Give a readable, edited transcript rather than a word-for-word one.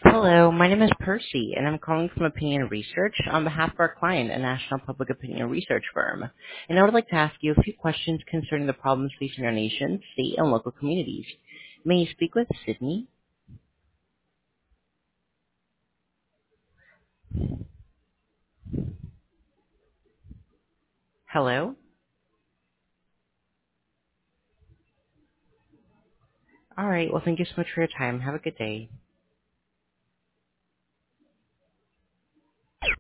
Hello, my name is Percy, and I'm calling from Opinion Research on behalf of our client, a national public opinion research firm. And I would like to ask you a few questions concerning the problems facing our nation, state, and local communities. May you speak with Sydney? Hello? All right, well, thank you so much for your time. Have a good day.